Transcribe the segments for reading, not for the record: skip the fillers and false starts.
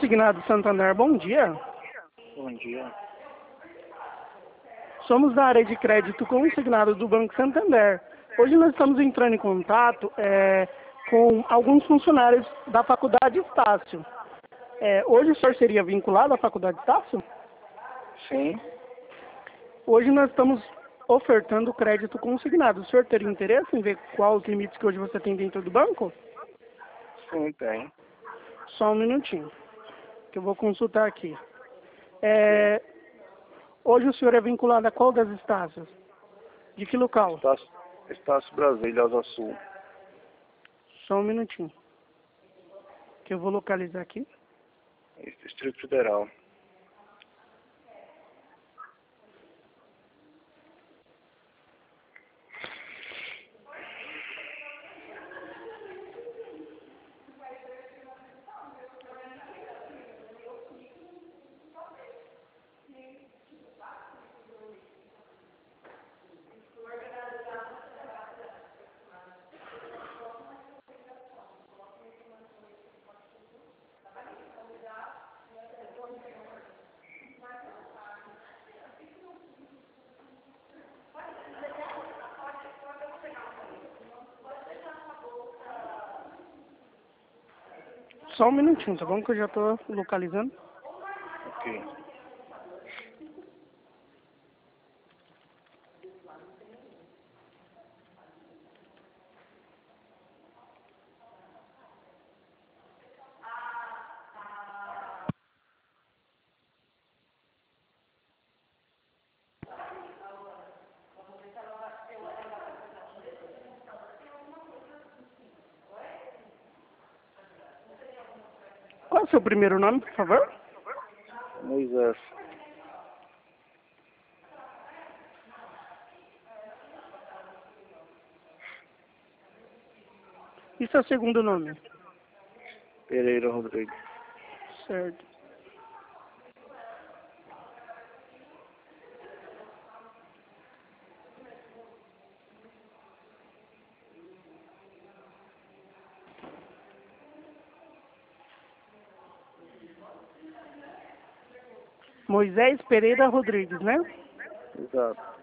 Consignado Santander, bom dia. Bom dia. Somos da área de crédito consignado do Banco Santander. Hoje nós estamos entrando em contato com alguns funcionários da Faculdade Estácio. Hoje o senhor seria vinculado à Faculdade Estácio? Sim. Hoje nós estamos ofertando crédito consignado. O senhor teria interesse em ver quais os limites que hoje você tem dentro do banco? Sim, tem. Só um minutinho, que eu vou consultar aqui. Hoje o senhor é vinculado a qual das estácios? De que local? Estácio Brasília, Asa Sul. Só um minutinho, que eu vou localizar aqui. Distrito Federal. Só um minutinho, tá bom? Que eu já tô localizando. Ok. Qual é o seu primeiro nome, por favor? Moisés. E seu segundo nome? Pereira Rodrigues. Certo. Moisés Pereira Rodrigues, né? Exato.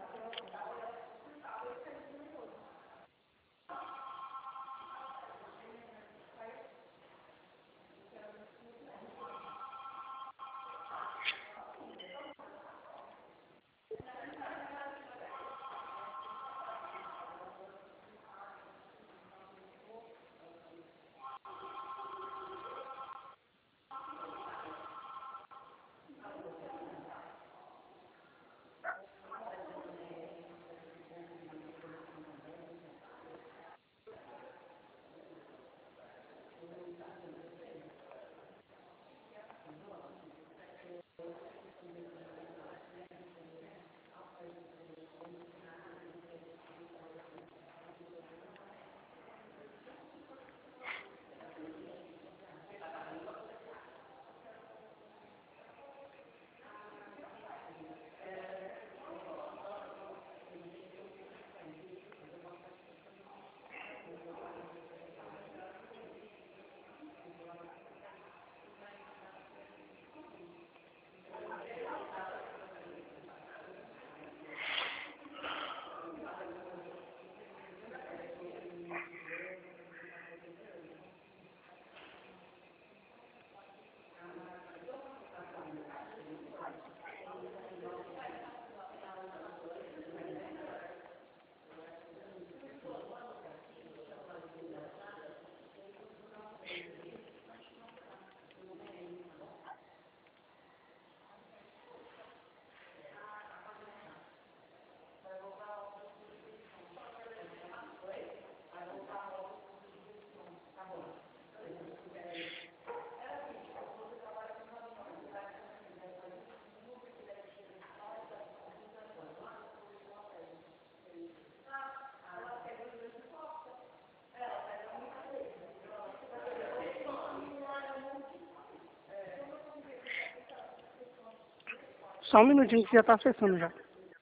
Só um minutinho que já tá acessando já.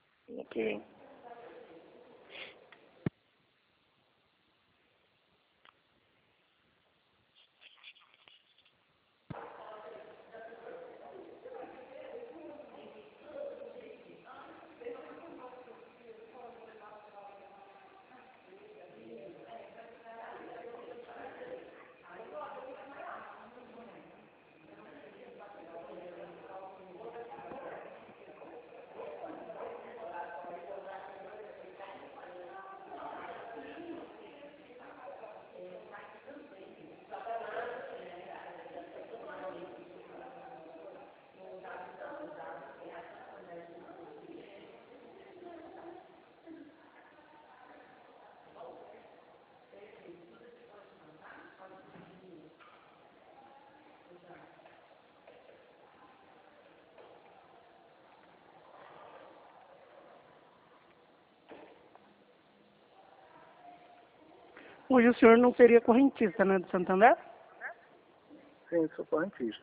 Ok. Hoje o senhor não seria correntista, né, do Santander? Sim, sou correntista.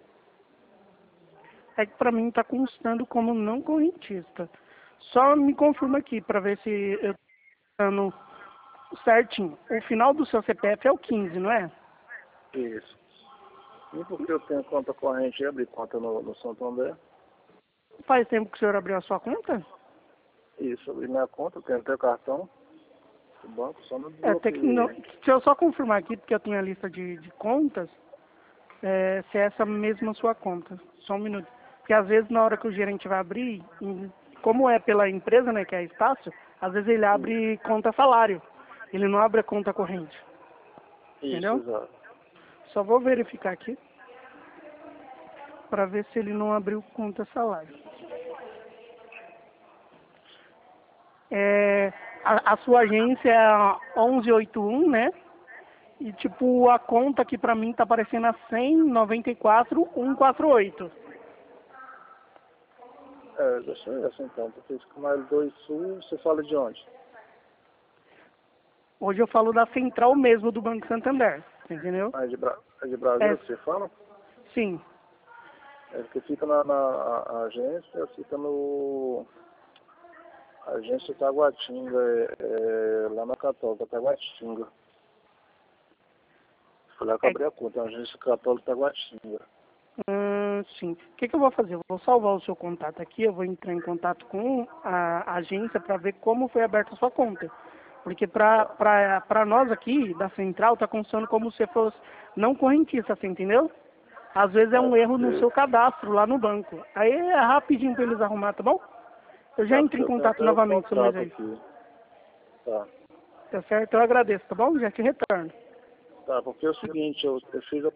É que pra mim tá constando como não correntista. Só me confirma aqui pra ver se eu tô dando certinho. O final do seu CPF é o 15, não é? Isso. E porque eu tenho conta corrente e abri conta no Santander? Faz tempo que o senhor abriu a sua conta? Isso, abri minha conta, tenho até o cartão do banco, só não Até que não, desbloqueei. se eu só confirmar aqui, porque eu tenho a lista de contas, se é essa mesma sua conta. Só um minuto. Porque às vezes na hora que o gerente vai abrir, como é pela empresa, né, que é a Estácio, às vezes ele abre conta salário. Ele não abre a conta corrente. Isso, Entendeu? exato. Só vou verificar aqui para ver se ele não abriu conta salário. A sua agência é a 1181, né? E tipo, a conta aqui pra mim tá aparecendo a 100,94,148. Deixa eu ver assim então, porque Camargo 2 Sul, você fala de onde? Hoje eu falo da central mesmo do Banco Santander, entendeu? É de Brasília É, que você fala? sim. É porque fica na agência, fica no... Agência Taguatinga, lá na Católica, Taguatinga. Foi lá que eu É, abri a conta, a Agência Católica Taguatinga. sim. O que eu vou fazer? Eu vou salvar o seu contato aqui, eu vou entrar em contato com a agência para ver como foi aberta a sua conta. Porque pra nós aqui, da central, tá constando como se fosse não correntista, você entendeu? Às vezes é um erro no Porque, seu cadastro lá no banco. Aí é rapidinho para eles arrumar, tá bom? Eu já entro porque em eu tenho contato até o novamente, seu contrato Moisés. aqui. Tá. Tá certo? Eu agradeço, tá bom? Já te retorno. Tá, porque é o seguinte, eu fiz a